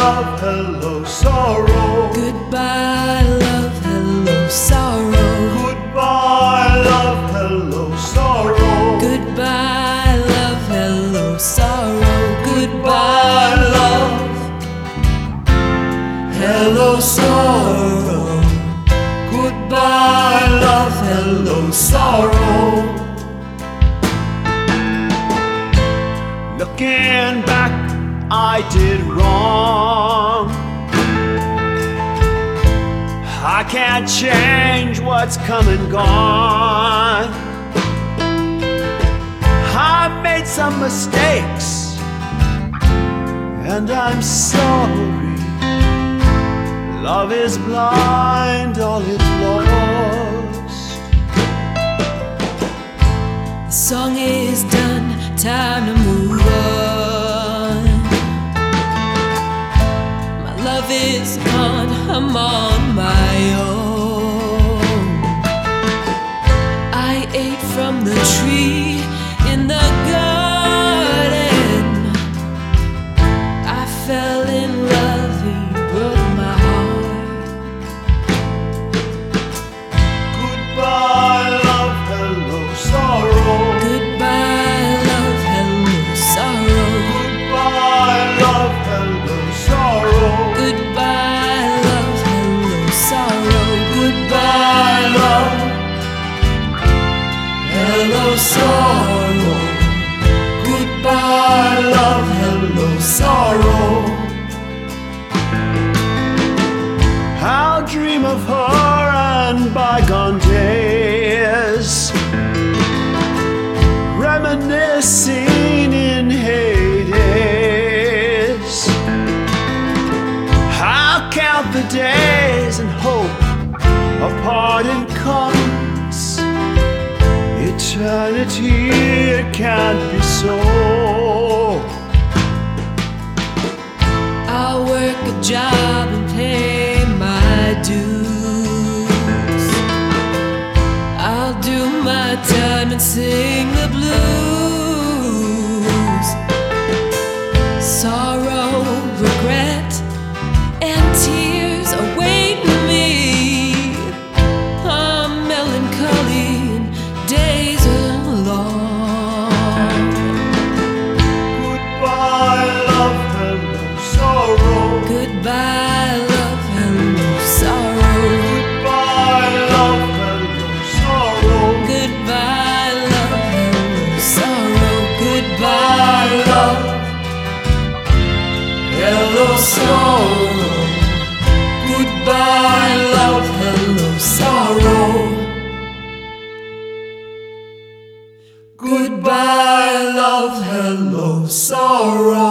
love, hello, sorrow. Goodbye, love, hello, sorrow. Goodbye, love, hello, sorrow. Goodbye, love, hello, sorrow. Goodbye, love, hello, sorrow. Goodbye, love, hello, sorrow. Looking back, I did wrong. I can't change what's come and gone. I made some mistakes, and I'm sorry. Love is blind, all it's lost. The song is done, time to move on. My love is gone, I'm on my own. I ate from the tree in the garden. I fell in love, he broke my heart. Goodbye, love, hello, sorrow. Goodbye, love, hello, sorrow. Goodbye, love, hello, sorrow. Goodbye, love, hello, sorrow. Goodbye, love, Hello, sorrow. goodbye, love, hello, sorrow. I'll dream of her and bygone days, reminiscing in Hades. I'll count the days and hope a parting comes. Eternity, it can't be so. I'll work a job and pay my dues. I'll do my time and sing the blues. Sorrow, regret, and tears await me. I'm melancholy and days are long. Goodbye, love, hello, sorrow. Goodbye, love, hello, sorrow. Goodbye, love, hello, sorrow. Goodbye, love, hello, sorrow. Goodbye, love, hello, sorrow. Goodbye, love, hello, sorrow. Goodbye, love, hello, sorrow.